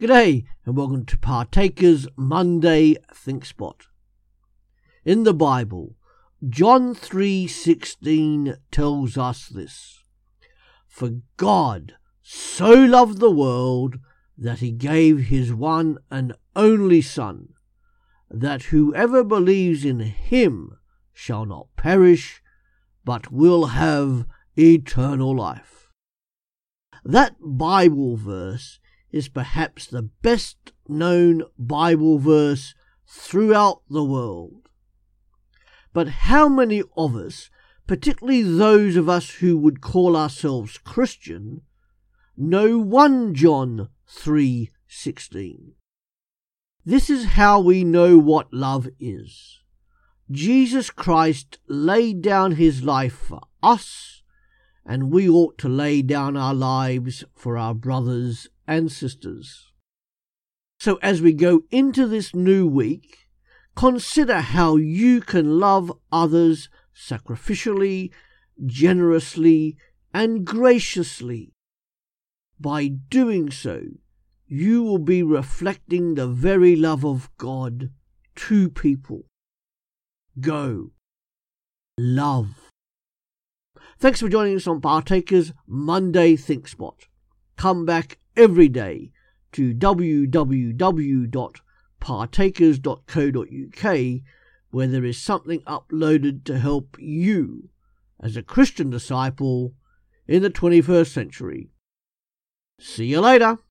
G'day and welcome to Partakers Monday Think Spot. In the Bible, John 3:16 tells us this: For God so loved the world that he gave his one and only Son, that whoever believes in him shall not perish, but will have eternal life. That Bible verse is perhaps the best known Bible verse throughout the world. But how many of us, particularly those of us who would call ourselves Christian, know 1 John 3:16? This is how we know what love is. Jesus Christ laid down his life for us, and we ought to lay down our lives for our brothers and sisters. So as we go into this new week, consider how you can love others sacrificially, generously, and graciously. By doing so, you will be reflecting the very love of God to people. Go. Love. Thanks for joining us on Partakers Monday Think Spot. Come back every day to www.partakers.co.uk, where there is something uploaded to help you as a Christian disciple in the 21st century. See you later.